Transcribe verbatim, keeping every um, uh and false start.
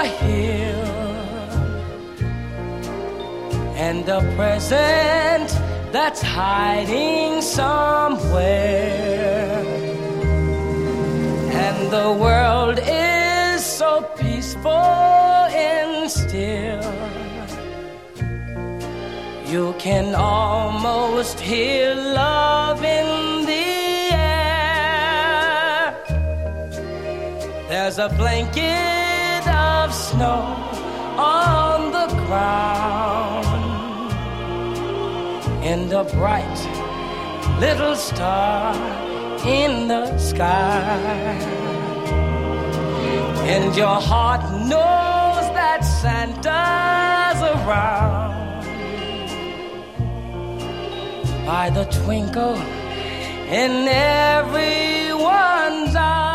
hill, and a present that's hiding somewhere. And the world is so peaceful and still, you can almost hear love in the air. There's a blanket of snow on the ground, and a bright little star in the sky. And your heart knows that Santa's around by the twinkle in everyone's eye.